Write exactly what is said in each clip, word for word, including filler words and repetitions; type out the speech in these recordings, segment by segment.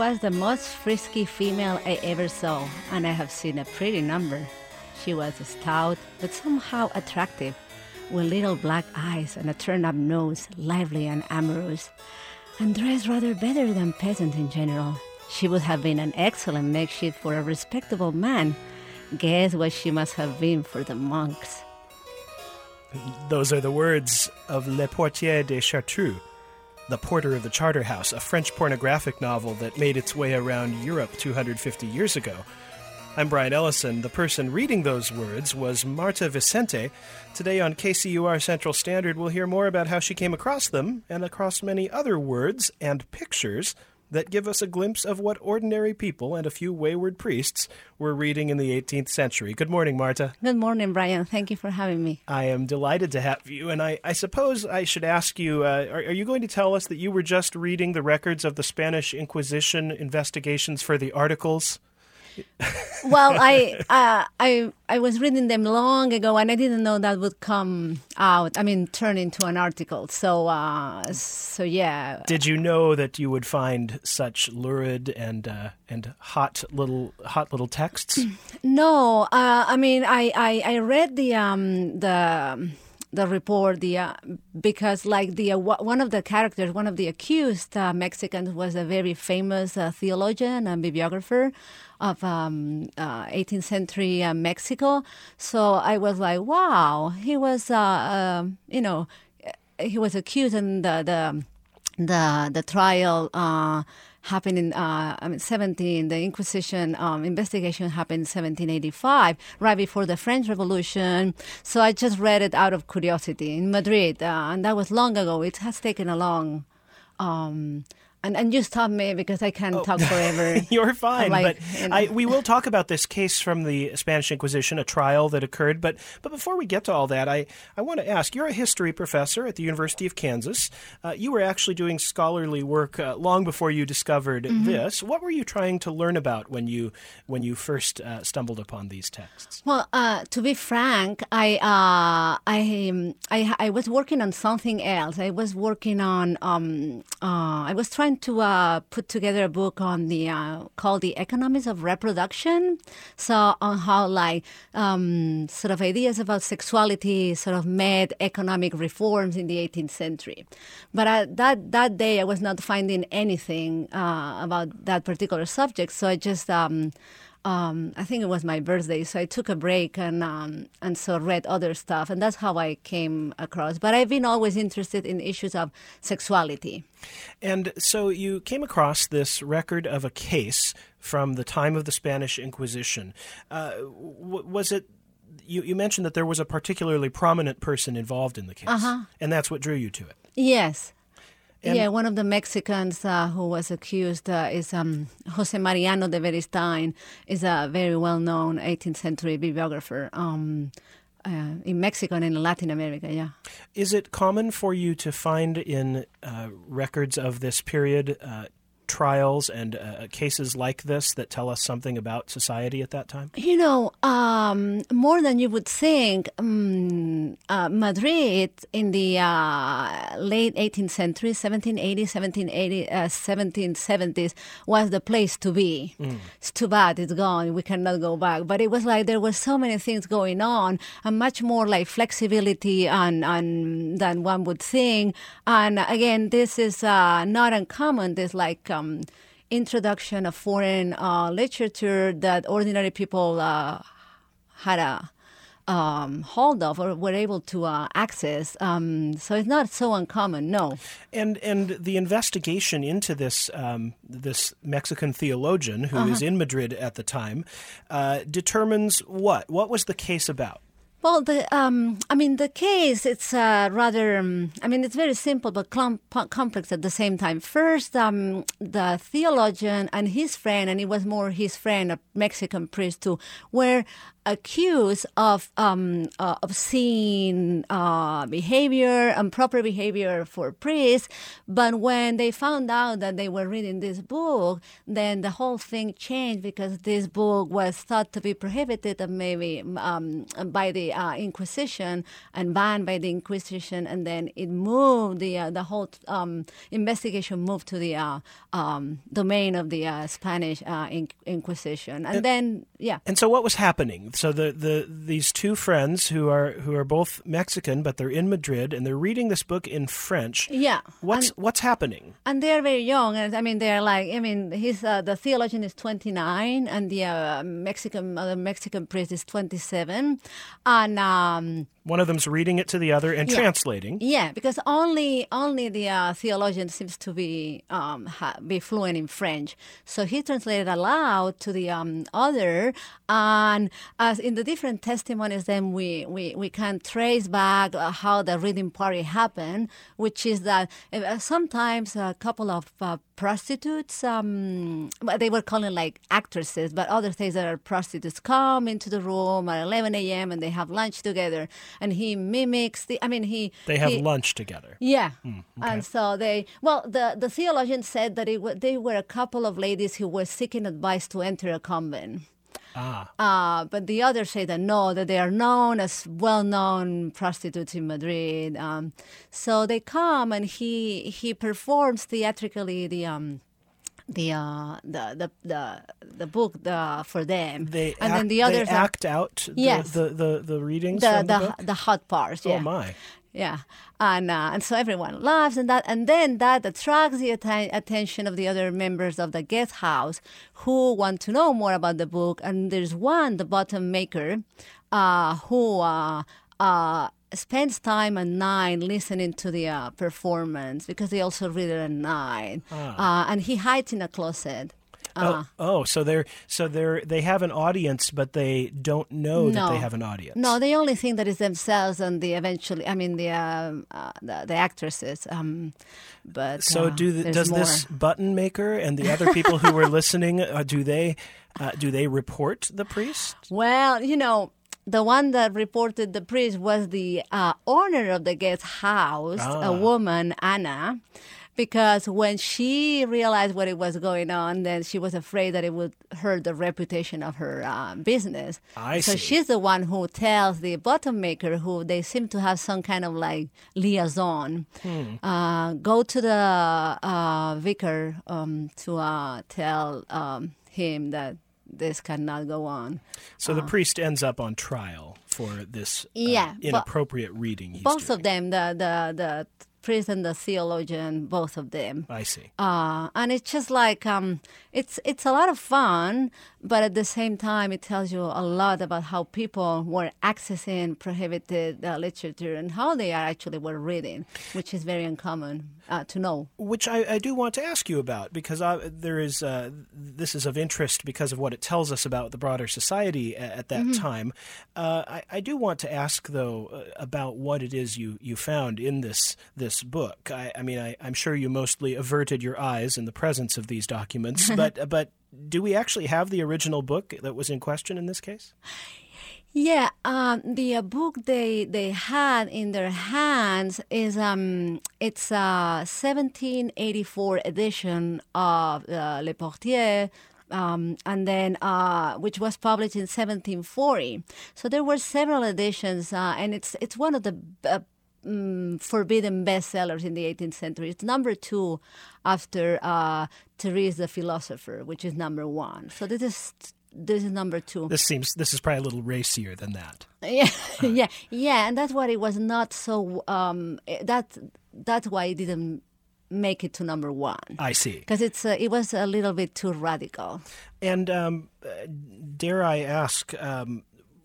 was the most frisky female I ever saw, and I have seen a pretty number. She was stout, but somehow attractive, with little black eyes and a turned-up nose, lively and amorous, and dressed rather better than peasants in general. She would have been an excellent makeshift for a respectable man. Guess what she must have been for the monks. Those are the words of Le Portier de Chartreux, The Porter of the Charterhouse, a French pornographic novel that made its way around Europe two hundred fifty years ago. I'm Brian Ellison. The person reading those words was Marta Vicente. Today on K C U R Central Standard, we'll hear more about how she came across them and across many other words and pictures that give us a glimpse of what ordinary people and a few wayward priests were reading in the eighteenth century. Good morning, Marta. Good morning, Brian. Thank you for having me. I am delighted to have you, and I, I suppose I should ask you, uh, are, are you going to tell us that you were just reading the records of the Spanish Inquisition investigations for the articles? Well, I uh, I I was reading them long ago, and I didn't know that would come out. I mean, turn into an article. So, uh, so yeah. Did you know that you would find such lurid and uh, and hot little hot little texts? No, uh, I mean, I, I, I read the um the. the report, the uh, because like the uh, w- one of the characters, one of the accused uh, Mexicans was a very famous uh, theologian and bibliographer of um, uh, eighteenth century uh, Mexico. So I was like, wow, he was, uh, uh, you know, he was accused, and the the the, the trial Uh, happened in uh, I mean, seventeen. The Inquisition um, investigation happened in seventeen eighty-five, right before the French Revolution. So I just read it out of curiosity in Madrid, uh, and that was long ago. It has taken a long. Um, And and you stop me because I can't oh. talk forever. You're fine, like, but you know. I, we will talk about this case from the Spanish Inquisition, a trial that occurred. But but before we get to all that, I, I want to ask, you're a history professor at the University of Kansas. Uh, you were actually doing scholarly work uh, long before you discovered mm-hmm. this. What were you trying to learn about when you when you first uh, stumbled upon these texts? Well, uh, to be frank, I, uh, I I I was working on something else. I was working on um, uh, I was trying to uh, put together a book on the uh, called The Economics of Reproduction. So on how like um, sort of ideas about sexuality sort of made economic reforms in the eighteenth century. But uh, that that day I was not finding anything uh, about that particular subject. So I just um, Um, I think it was my birthday, so I took a break and um, and so read other stuff, and that's how I came across. But I've been always interested in issues of sexuality. And so you came across this record of a case from the time of the Spanish Inquisition. Uh, w- was it? You, you mentioned that there was a particularly prominent person involved in the case, uh-huh. and that's what drew you to it. Yes. And yeah, one of the Mexicans uh, who was accused uh, is um, Jose Mariano de Beristain, is a very well-known eighteenth century bibliographer um, uh, in Mexico and in Latin America, yeah. Is it common for you to find in uh, records of this period uh, trials and uh, cases like this that tell us something about society at that time? You know, um, more than you would think, um, uh, Madrid in the uh, late eighteenth century, seventeen eighty, seventeen eighty, uh, seventeen seventies, was the place to be. Mm. It's too bad it's gone. We cannot go back. But it was like there were so many things going on, and much more like flexibility and, and than one would think. And again, this is uh, not uncommon. This like um, introduction of foreign uh, literature that ordinary people uh, had a um, hold of or were able to uh, access. Um, so it's not so uncommon, no. And and the investigation into this um, this Mexican theologian who uh-huh. is in Madrid at the time uh, determines what? What was the case about? Well, the um, I mean, the case, it's uh, rather, um, I mean, it's very simple but clump- complex at the same time. First, um, the theologian and his friend, and it was more his friend, a Mexican priest too, were accused of um, uh, obscene uh, behavior, improper behavior for priests. But when they found out that they were reading this book, then the whole thing changed, because this book was thought to be prohibited and maybe um, by the uh, Inquisition and banned by the Inquisition, and then it moved the uh, the whole um, investigation moved to the uh, um, domain of the uh, Spanish uh, in- Inquisition, and, and then yeah. And so, what was happening? So the, the these two friends who are who are both Mexican, but they're in Madrid and they're reading this book in French. Yeah. What's and, what's happening? And they're very young, and I mean they're like I mean he's uh, the theologian is twenty-nine, and the uh, Mexican uh, the Mexican priest is twenty-seven, and. Um, One of them's reading it to the other and yeah. translating. Yeah, because only only the uh, theologian seems to be um, ha- be fluent in French. So he translated aloud to the um, other, and as in the different testimonies, then we, we, we can trace back uh, how the reading party happened, which is that uh, sometimes a couple of uh, prostitutes, um, they were calling like actresses, but other things that are prostitutes, come into the room at eleven a.m. and they have lunch together. And he mimics the, I mean, he... They have he, lunch together. Yeah. Mm, okay. And so they, well, the, the theologian said that it w- they were a couple of ladies who were seeking advice to enter a convent. Ah. Uh, but the others say that no, that they are known as well-known prostitutes in Madrid. Um, so they come and he he performs theatrically the... Um, The, uh, the the the the book the, for them, They and act, then the others they are, act out the, yes. the, the, the readings the from the, the, book? the hot parts. Yeah. Oh my! Yeah, and uh, and so everyone laughs, and that and then that attracts the atten- attention of the other members of the guest house who want to know more about the book. And there's one, the bottom maker, uh, who uh, uh, spends time at night listening to the uh, performance, because they also read it at night, Ah. uh, and he hides in a closet. Uh, oh, oh, so they're so they're they have an audience, but they don't know no, that they have an audience. No, they only think that it's themselves and the eventually. I mean, the um, uh, the, the actresses. Um, but so uh, do the, there's does more. this button maker and the other people who were listening? Uh, do they uh, do they report the priest? Well, you know. The one that reported the priest was the uh, owner of the guest house, Ah. a woman, Anna, because when she realized what it was going on, then she was afraid that it would hurt the reputation of her uh, business. I so see. she's the one who tells the bottom maker, who they seem to have some kind of like liaison, Hmm. uh, go to the uh, vicar um, to uh, tell um, him that this cannot go on. So the priest ends up on trial for this uh, Yeah, but inappropriate reading. He's both doing. of them, the, the, the priest and the theologian, both of them. I see. Uh, and it's just like, um, it's it's a lot of fun, but at the same time, it tells you a lot about how people were accessing prohibited uh, literature and how they are actually were reading, which is very uncommon uh, to know. Which I, I do want to ask you about, because I, there is uh, this is of interest because of what it tells us about the broader society at, at that Mm-hmm. time. Uh, I, I do want to ask, though, uh, about what it is you, you found in this this book. I, I mean, I, I'm sure you mostly averted your eyes in the presence of these documents, but but do we actually have the original book that was in question in this case? Yeah, um, the uh, book they they had in their hands is um it's a seventeen eighty-four edition of uh, Le Portier. Um, and then, uh, which was published in seventeen forty. So there were several editions, uh, and it's it's one of the uh, um, forbidden bestsellers in the eighteenth century. It's number two after uh, Therese the Philosopher, which is number one. So this is this is number two. This seems this is probably a little racier than that. Yeah, yeah, yeah, and that's why it was not so. Um, that that's why it didn't make it to number one. I see. Because it's uh, it was a little bit too radical. And um, uh, dare I ask, um,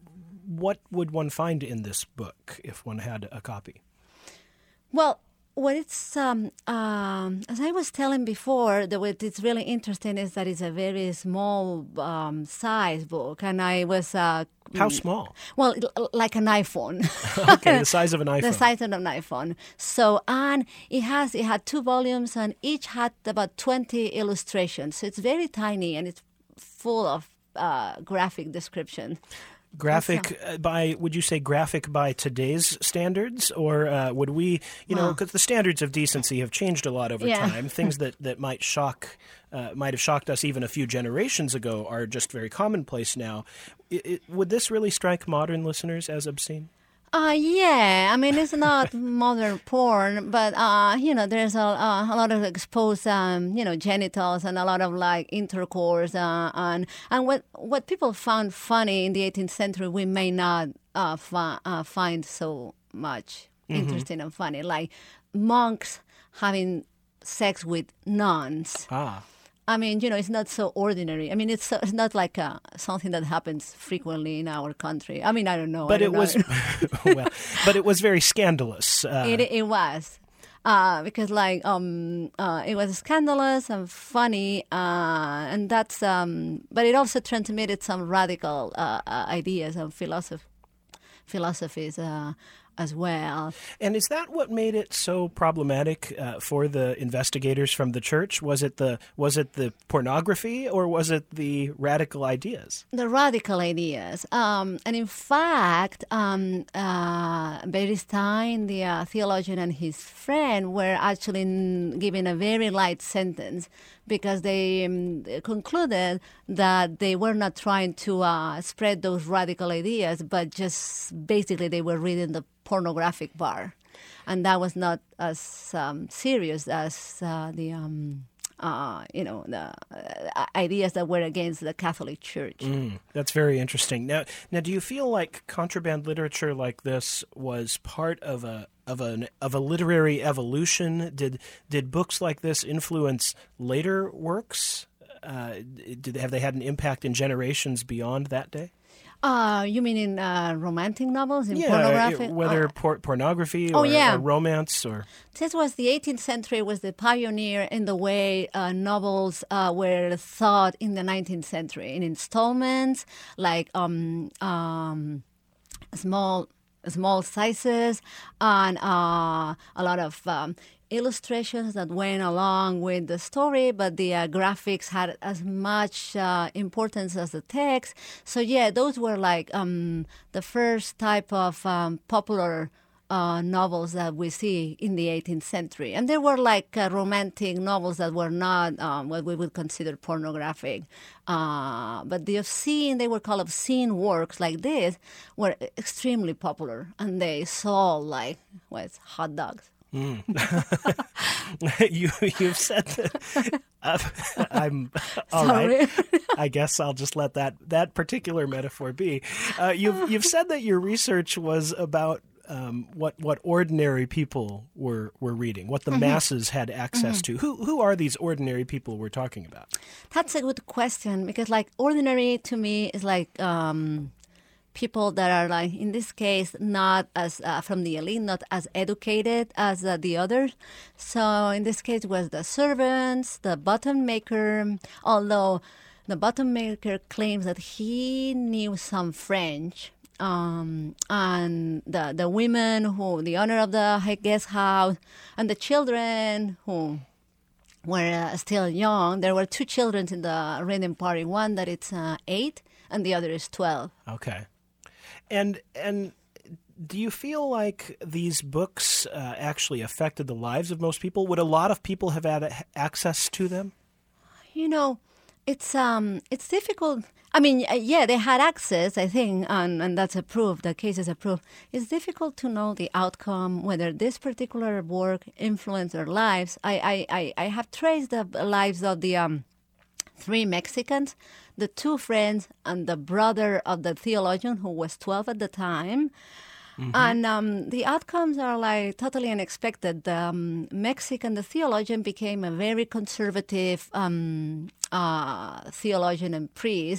what would one find in this book if one had a copy? Well, what it's um, um, as I was telling before, the what it's really interesting is that it's a very small um, size book, and I was uh, How small? well, l- like an iPhone. Okay, the size of an iPhone. The size of an iPhone. So, and it has it had two volumes, and each had about twenty illustrations. So it's very tiny, and it's full of uh, graphic description. Graphic uh, by, would you say graphic by today's standards? Or uh, would we, you know, because the standards of decency have changed a lot over Yeah. time. Things that, that might shock, uh, might have shocked us even a few generations ago are just very commonplace now. It, it, would this really strike modern listeners as obscene? Uh, yeah, I mean, it's not modern porn, but, uh, you know, there's a, uh, a lot of exposed, um, you know, genitals and a lot of, like, intercourse. Uh, and and what, what people found funny in the eighteenth century, we may not uh, fi- uh, find so much interesting and funny. Like monks having sex with nuns. Ah. I mean, you know, it's not so ordinary. I mean, it's so, it's not like uh, something that happens frequently in our country. I mean, I don't know. But don't it was, well, but it was very scandalous. Uh, It, it was. Uh, because, like, um, uh, it was scandalous and funny, uh, and that's, um, but it also transmitted some radical uh, uh, ideas and philosoph- philosophies uh, as well. And is that what made it so problematic uh, for the investigators from the church? Was it the was it the pornography, or was it the radical ideas? The radical ideas. Um, and in fact, um, uh, Beristain, the uh, theologian, and his friend were actually n- given a very light sentence because they um, concluded that they were not trying to uh, spread those radical ideas, but just basically they were reading the pornographic bar. And that was not as um, serious as uh, the... Um, Uh, you know, the uh, ideas that were against the Catholic Church. Mm, that's very interesting. Now, now, do you feel like contraband literature like this was part of a of a of a literary evolution? Did did books like this influence later works? Uh, did have they had an impact in generations beyond that day? Uh, you mean in uh, romantic novels, in yeah, pornographic? whether uh, por- pornography oh, or, yeah. or romance or... This was the eighteenth century, was the pioneer in the way uh, novels uh, were thought in the nineteenth century, in installments, like um, um, small small sizes, and uh, a lot of um, illustrations that went along with the story, but the uh, graphics had as much uh, importance as the text. So yeah, those were like um, the first type of um, popular uh, novels that we see in the eighteenth century. And there were like uh, romantic novels that were not um, what we would consider pornographic. Uh, but the obscene, they were called obscene works like this, were extremely popular. And they sold like, what, hot dogs. Mm. you you've said that. Uh, I'm all Sorry. right. I guess I'll just let that that particular metaphor be. Uh, you've you've said that your research was about um, what what ordinary people were were reading, what the mm-hmm. masses had access mm-hmm. to. Who who are these ordinary people we're talking about? That's a good question, because like ordinary to me is like. Um, people that are, like, in this case, not as uh, from the elite, not as educated as uh, the others. So in this case, it was the servants, the button maker, although the button maker claims that he knew some French. Um, and the the women, who the owner of the guest house, and the children who were uh, still young. There were two children in the reading party, one that it's uh, eight and the other is twelve. Okay. And and do you feel like these books uh, actually affected the lives of most people? Would a lot of people have had access to them? You know, it's um, it's difficult. I mean, yeah, they had access, I think, and, and that's a proof. The case is a proof. It's difficult to know the outcome, whether this particular work influenced their lives. I I, I, I have traced the lives of the um, three Mexicans, the two friends, and the brother of the theologian who was twelve at the time. Mm-hmm. And um, the outcomes are like totally unexpected. The um, Mexican, the theologian, became a very conservative um, uh, theologian and priest.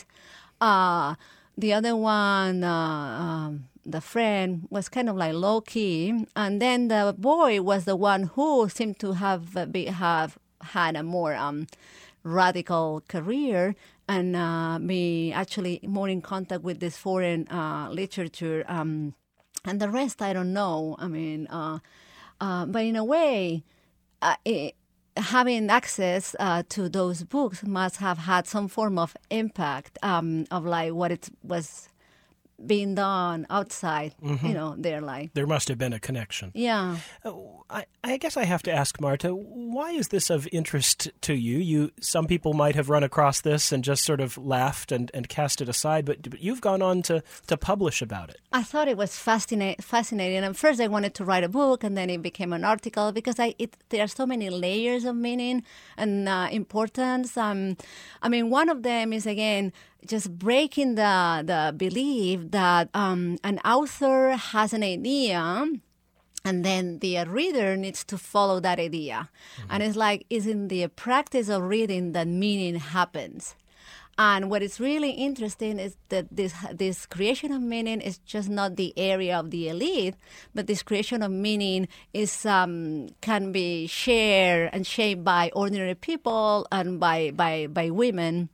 Uh, the other one, uh, um, the friend, was kind of like low key. And then the boy was the one who seemed to have uh, be, have had a more um, radical career and uh, be actually more in contact with this foreign uh, literature. Um, And the rest, I don't know. I mean, uh, uh, but in a way, uh, it, having access uh, to those books must have had some form of impact um, of like what it was being done outside, Mm-hmm. you know, their life. There must have been a connection. Yeah. Uh, I, I guess I have to ask, Marta, why is this of interest to you? You, some people might have run across this and just sort of laughed and, and cast it aside, but, but you've gone on to, to publish about it. I thought it was fascinating. Fascinating. And first, I wanted to write a book, and then it became an article because I it, there are so many layers of meaning and uh, importance. Um, I mean, one of them is again just breaking the the belief that um, an author has an idea. And then the reader needs to follow that idea. Mm-hmm. And it's like, it's in the practice of reading that meaning happens. And what is really interesting is that this this creation of meaning is just not the area of the elite, but this creation of meaning is um, can be shared and shaped by ordinary people and by by, by women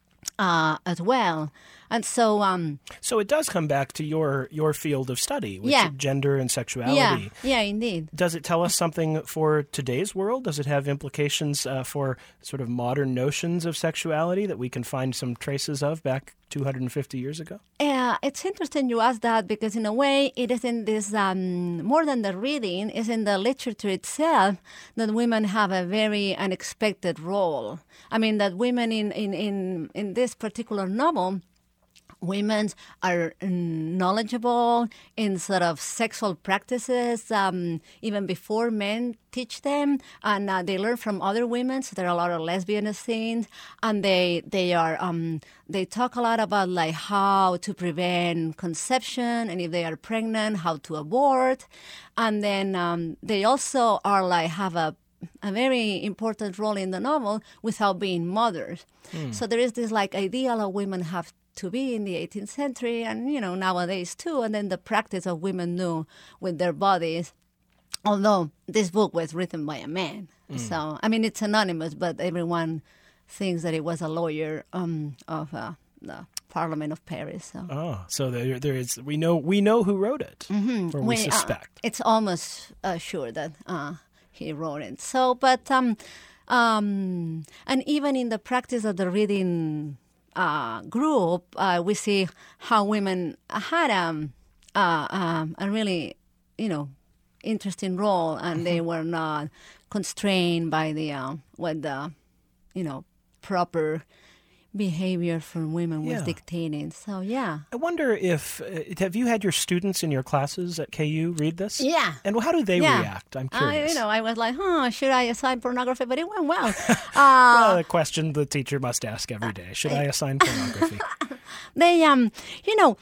uh, as well. And so, um, so it does come back to your your field of study, which yeah. is gender and sexuality. Yeah, yeah, indeed. Does it tell us something for today's world? Does it have implications uh, for sort of modern notions of sexuality that we can find some traces of back two hundred fifty years ago? Yeah, it's interesting you ask that because in a way it is in this, um, more than the reading, it's in the literature itself that women have a very unexpected role. I mean, that women in, in, in, in this particular novel, women are knowledgeable in sort of sexual practices um, even before men teach them, and uh, they learn from other women. So there are a lot of lesbian scenes, and they they are um, they talk a lot about like how to prevent conception, and if they are pregnant, how to abort, and then um, they also are like have a a very important role in the novel without being mothers. Mm. So there is this like ideal of women have to be in the eighteenth century and, you know, nowadays too. And then the practice of women knew with their bodies, although this book was written by a man. Mm. So, I mean, it's anonymous, but everyone thinks that it was a lawyer um, of uh, the Parliament of Paris. So. Oh, so there, there is, we know, we know who wrote it, mm-hmm. or we, we suspect. Uh, it's almost uh, sure that uh, he wrote it. So, but, um, um, and even in the practice of the reading uh, group, uh, we see how women had um, uh, um, a really, you know, interesting role, and they were not constrained by the, uh, what the, you know, proper behavior for women was yeah. dictating. So, yeah. I wonder if, uh, have you had your students in your classes at K U read this? Yeah. And how do they yeah. react? I'm I, curious. you know, I was like, huh, should I assign pornography? But it went well. Uh, well, a question the teacher must ask every day. Should I assign pornography? They, um, you know,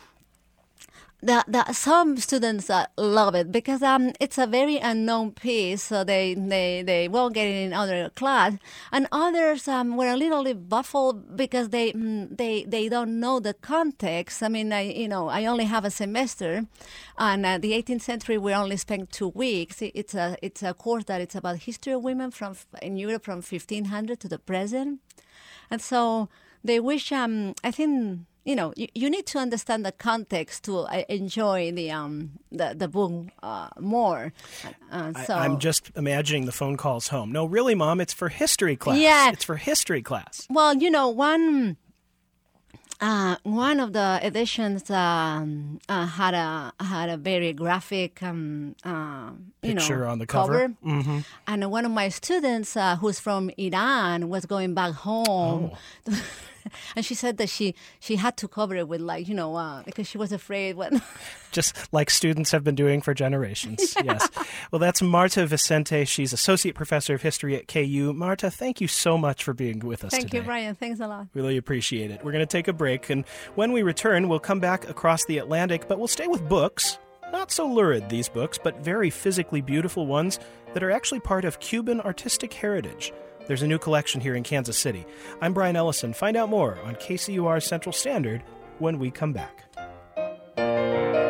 The, the, some students uh, love it because um, it's a very unknown piece, so they, they, they won't get it in other class. And others um, were a little bit baffled because they mm, they they don't know the context. I mean, I you know I only have a semester, and uh, the eighteenth century we only spent two weeks. It's a it's a course that it's about history of women from in Europe from fifteen hundred to the present, and so they wish um I think. You know, you, you need to understand the context to uh, enjoy the um the the book uh, more. Uh, so I, I'm just imagining the phone calls home. No, really, Mom, it's for history class. Yeah, it's for history class. Well, you know, one uh, one of the editions um, uh, had a had a very graphic um, uh, you picture know, on the cover, cover. Mm-hmm. And one of my students, uh, who's from Iran, was going back home. Oh. And she said that she, she had to cover it with, like, you know, uh, because she was afraid when... Just like students have been doing for generations, yeah. Yes. Well, that's Marta Vicente. She's Associate Professor of History at K U. Marta, thank you so much for being with us Thank today. you, Brian. Thanks a lot. Really appreciate it. We're going to take a break, and when we return, we'll come back across the Atlantic, but we'll stay with books. Not so lurid, these books, but very physically beautiful ones that are actually part of Cuban artistic heritage. There's a new collection here in Kansas City. I'm Brian Ellison. Find out more on K C U R Central Standard when we come back.